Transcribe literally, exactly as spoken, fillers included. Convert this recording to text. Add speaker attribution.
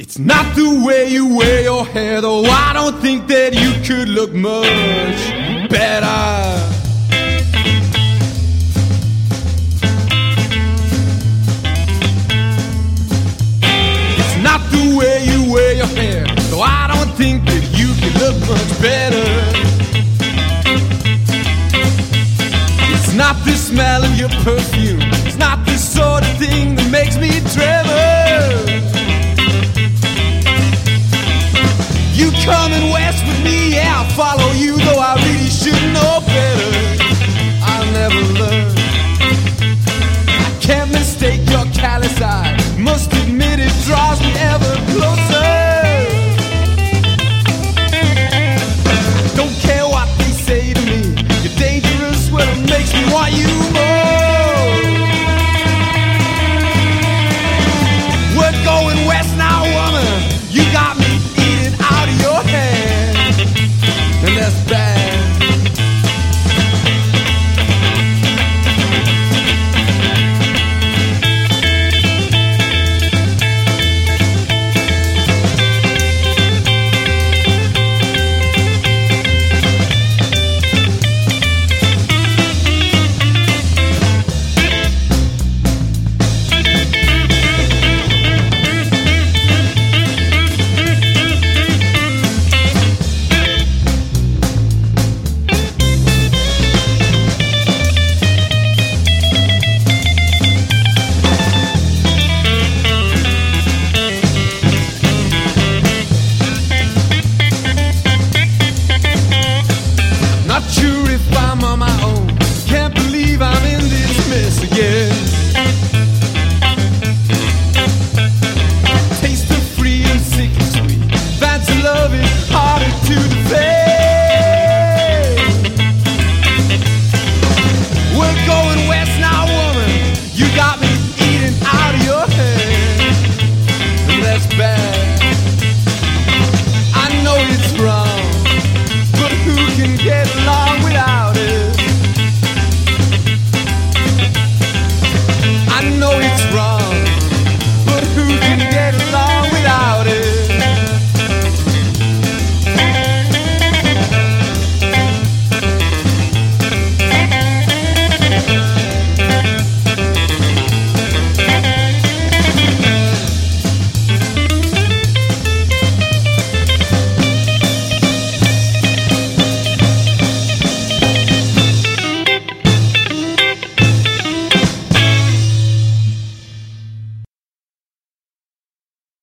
Speaker 1: It's not the way you wear your hair, though I don't think that you could look much better. It's not the way you wear your hair, though I don't think that you could look much better. It's not the smell of your perfume, it's not the sort of thing that makes me tremor. You coming west with me, yeah, I'll follow you, though